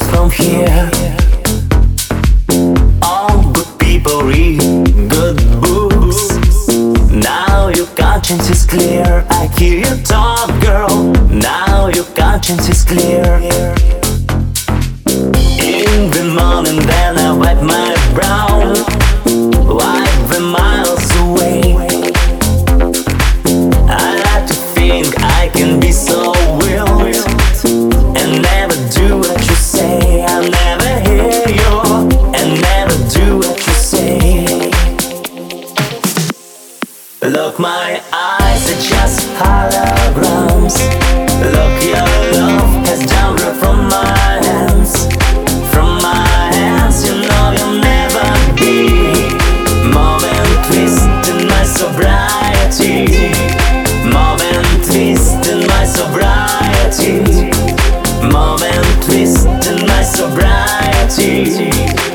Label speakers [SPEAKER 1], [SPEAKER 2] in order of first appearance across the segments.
[SPEAKER 1] from here. All good people read good books. Now your conscience is clear. I hear you talk, girl. Now your conscience is clear. In the morning then I wipe my brow, wipe the miles away. I like to think I can be so wild and never do what you say. I'll never hear you and never do what you say. Look, my eyes are just holograms. Look, your love has downward from my hands. From my hands, you know you'll never be moment twist in my sobriety. Moment twist in my sobriety. Moment twist in my sobriety.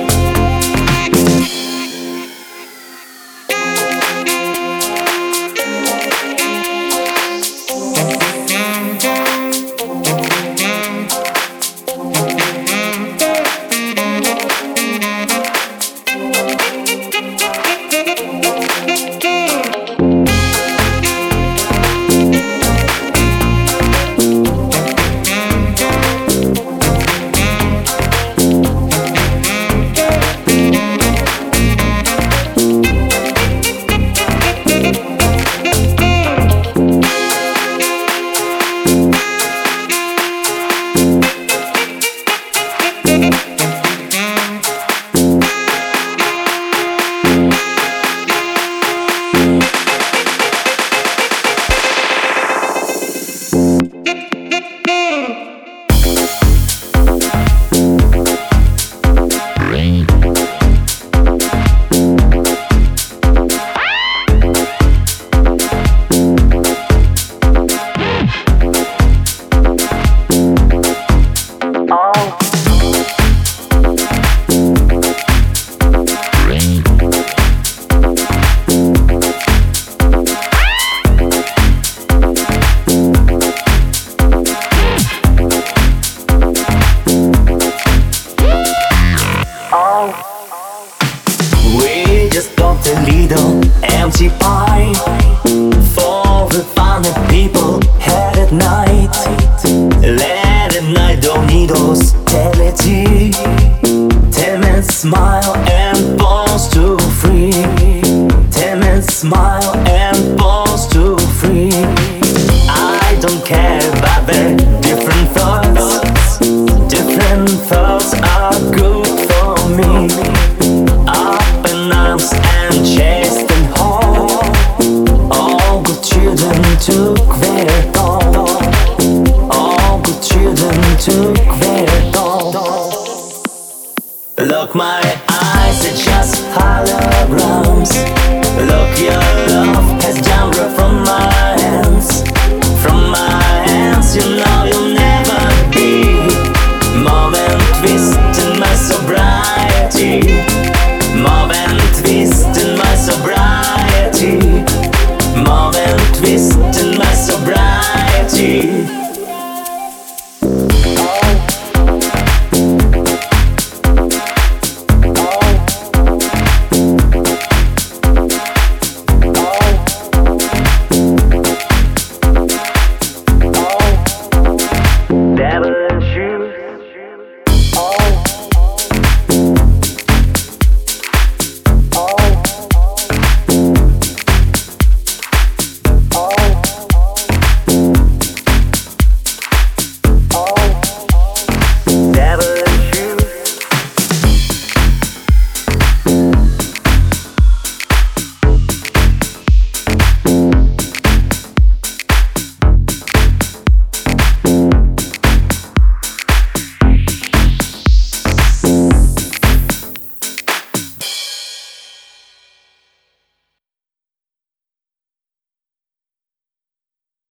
[SPEAKER 1] We just got a little empty pie for the funny people had at night. Late at night don't need hostility. 10 minutes smile and pause to free. 10 minutes smile and pause to free. I don't care about their different thoughts. Different thoughts are good for me. Up in arms and chased and whole. All good children took their toll. All good children took their toll. Look, my eyes are just holograms. Look, your love has downward from my hands. From my hands, you know